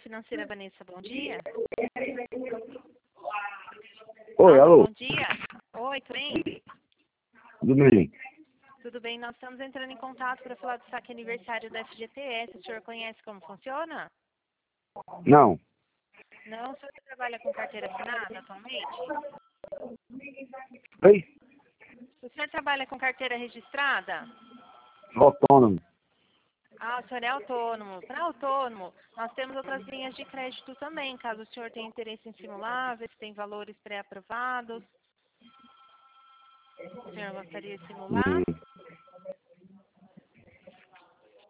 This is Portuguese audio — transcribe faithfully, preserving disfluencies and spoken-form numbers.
Financeira Vanessa, bom dia. Oi, alô, alô. Bom dia. Oi, tudo bem? Tudo bem? Tudo bem, nós estamos entrando em contato para falar do saque aniversário da F G T S. O senhor conhece como funciona? Não. Não, o senhor trabalha com carteira assinada atualmente? Oi? O senhor trabalha com carteira registrada? Autônomo. Ah, o senhor é autônomo. Para autônomo, nós temos outras linhas de crédito também, caso o senhor tenha interesse em simular, ver se tem valores pré-aprovados. O senhor gostaria de simular? Hum.